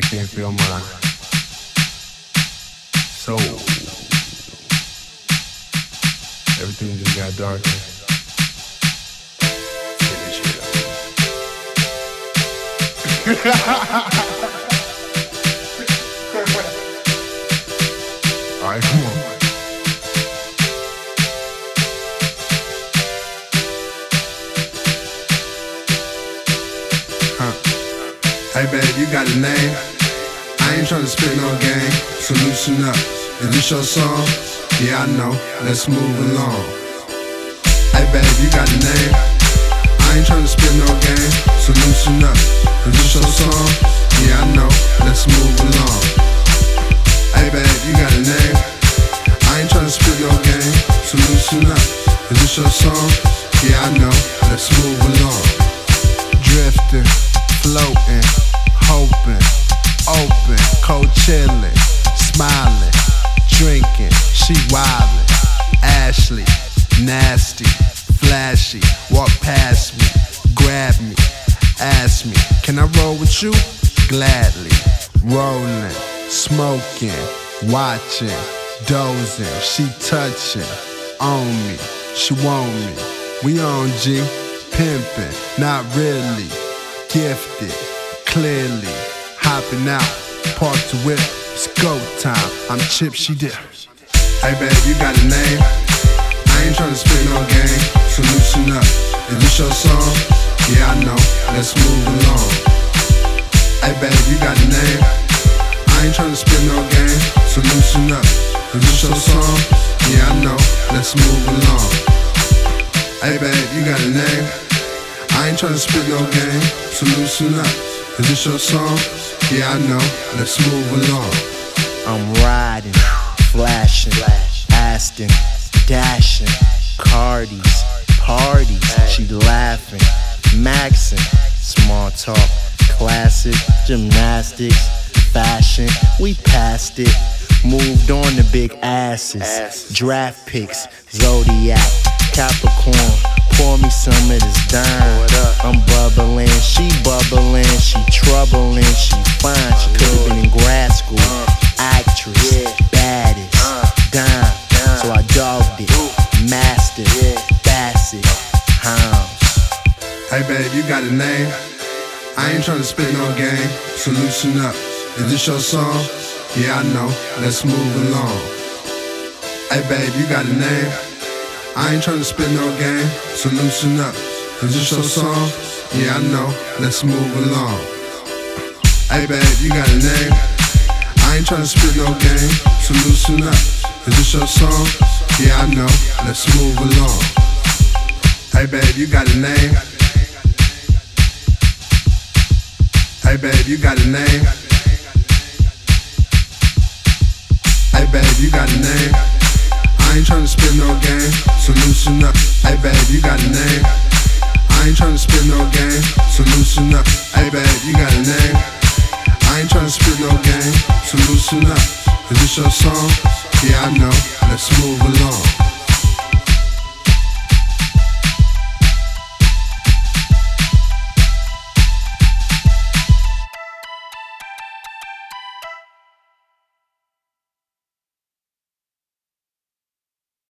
Can't feel my soul. Everything just got darker. Finish it up. Alright, come on. Hey babe, you got a name? I ain't tryna spit no game, so loosen up. Is this your song? Yeah, I know, let's move along. Hey babe, you got a name? I ain't tryna spit no game, so loosen up. Is this your song? Yeah, I know, let's move along. Hey babe, you got a name? I ain't tryna spit no game, so loosen up. Is this your song? Yeah, I know, let's move along. Drifting, floating, hoping, open, cold chillin', smiling, drinking, she wildin'. Ashley, nasty, flashy, walk past me, grab me, ask me, can I roll with you? Gladly, rolling, smoking, watching, dozing, she touching, on me, she want me, we on G, pimpin', not really, gifted, clearly, hopping out, park the whip, it's go time, I'm Chip, she dip. Hey babe, you got a name? I ain't tryna spit no game, so loosen up. Is this your song? Yeah, I know, let's move along. Hey babe, you got a name? I ain't tryna spit no game, so loosen up. Is this your song? Yeah, I know, let's move along. Hey babe, you got a name? I ain't tryna spit no game, so loosen up. Is this your song? Yeah, I know, let's move along. I'm riding, flashing, asking, dashing, Cardis, parties, she laughing, maxing, small talk, classic, gymnastics, fashion, we passed it, moved on to big asses, draft picks, Zodiac, Capricorn, pour me some of this dime. I'm bubbling, she troubling, she fine. She could've been in grad school, actress, baddest, dime. So I dogged it, mastered, Bassett, Hounds. Hey babe, you got a name? I ain't tryna spit no game, so loosen up. Is this your song? Yeah, I know, let's move along. Hey babe, you got a name? I ain't tryna spit no game, so loosen up. Is this your song? Yeah, I know, let's move along. Hey babe, you got a name? I ain't tryna spit no game, so loosen up. Is this your song? Yeah, I know, let's move along. Hey babe, you got a name? Hey babe, you got a name? Hey babe, you got a name? I ain't tryna spit no game, so loosen up. Hey babe, you got a name? I ain't tryna spit no game, so loosen up. Hey babe, you got a name? I ain't tryna spit no game, so loosen up. Is this your song? Yeah, I know, let's move along.